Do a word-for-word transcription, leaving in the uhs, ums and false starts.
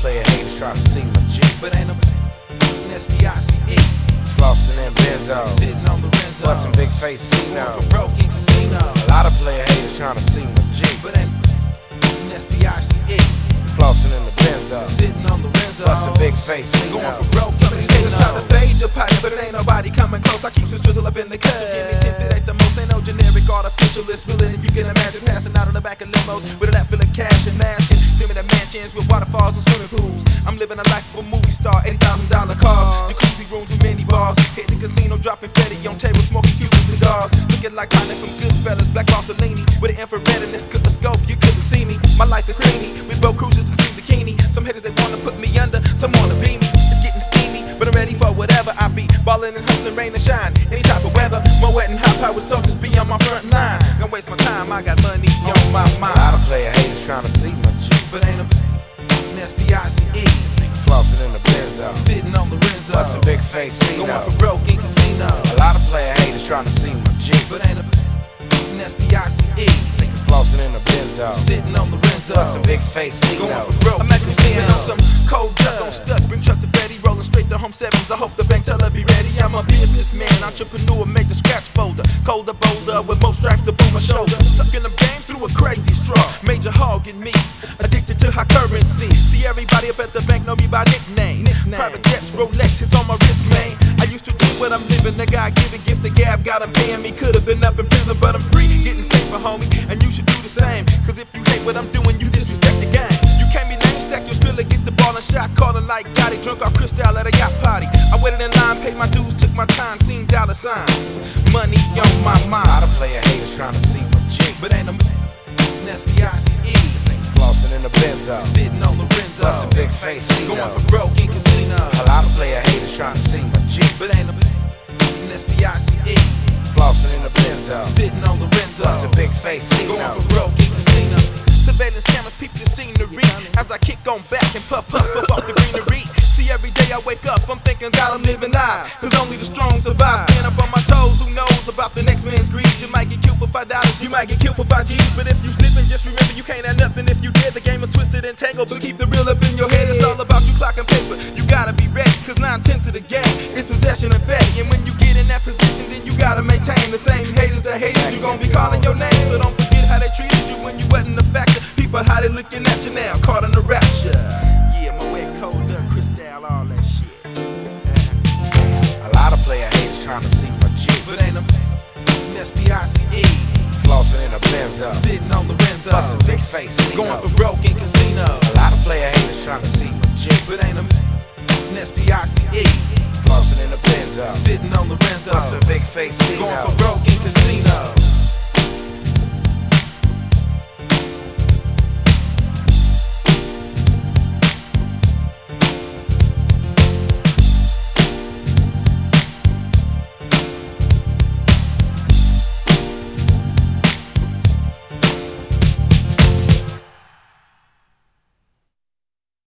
player haters try to see my G, but ain't no S P I C E. Flossing in Benzo, Sitting on the Renzo, bustin' big face C now. for broke in casino. A lot of player haters trying to see my G, But ain't S P I C E. flossing in the Benzo, Sitting on the Renzo, bustin' big face C going now. for broke. Some of these haters try to fade your pipe, but it ain't nobody coming close. I keep this drizzle up in the cut. So give me ten feet at the most. Ain't no generic artificial. It's real, and if you can imagine passing out on the back of limos with a lap full of cash and mashing, living in mansions with waterfalls and swimming pools. I'm living a life of a movie star, eighty thousand dollar cars, jacuzzi rooms with mini bars. Hit the casino, dropping Fetty on tables, smoking Cuban cigars, looking like Connie from Goodfellas, Black Mussolini with an infrared and this scope. You couldn't see me. My life is creamy. We both cruises in bikini. Some haters they wanna put me under, some wanna be me. It's getting steamy, but I'm ready for whatever I be. Ballin' and hustling, rain and shine, any type of weather. More wet and hot power soldiers be on my front line. Don't waste my time, I got money on my mind. A lot of player haters trying to see my G, But ain't a S P I C E. flossing in the Benzo, Sitting on the Renzo, bustin' big face C going now. for broke in casino. A lot of player haters trying to see my G, But ain't a S P I C E. flossing in the Benzo, Sitting on the Renzo, bustin' big face C going now. for broke. I'm at the scene on some cold duck on stuck. Bring truck to Fetty, rolling straight to home sevens. I hope the bank teller be ready. I'm a businessman, entrepreneur, make the scratch folder. Colder, bolder, with most stripes up on my shoulder. Sucking the game through a crazy straw. Major hog in me, addicted to high currency. See everybody up at the bank know me by nickname. Private jets, Rolexes on my wrist, man. I used to do what I'm living. The God giving gift, the gab got him paying me. Could've been up in prison, but I'm free, getting paper, homie. And you should do the same. Cause if you hate what I'm doing, you disrespect the game. You can't be lame, stack your skrilla, get the ball and shot. Calling like Gotti, drunk off Cristal at a yacht party. I waited in line, paid my dues, took my time, seen dollar signs. Money on my A mind. lot of player haters trying to see my G, But ain't a S P I C E. flossing in the Benzo, Sitting on the Renzo, bustin' big face C going now. for broke in casino. A lot of player haters trying to see my G, But ain't a S P I C E. flossing in the Benzo, Sitting on the Renzo, bustin' big face C going now. for broke in casino. Surveillance cameras peep the scenery as I kick on back and puff, puff, puff off the greenery. See, every day I wake up, I'm thinking, God, I'm living live. Cause only the strong survive. Stand up on my toes, who knows about the next man's greed? You might get killed for five dollars, you might get killed for five G's. But if you slippin', just remember you can't have nothing if you did. The game is twisted and tangled, so keep the real up in your head. It's all about you clocking paper. You gotta be ready, cause nine tenths of the game is possession and fatty. And when you get in that position, then you gotta maintain the same haters that haters. You gon' be calling your name, so don't forget how they treated you when you wasn't a factor. People how they looking at you now, caught in the rapture. Yeah, my way cold up, Cristal, all that shit. A lot of player haters trying to see my G, But ain't a S P I C E. flossing in the Benzo, Sitting on the Renzo, bustin' big face C going now. for broke in casino. A lot of player haters trying to see my G, But ain't a S P I C E. flossing in the Benzo, Sitting on the Renzo, bustin' big face C going now. for broke in casino.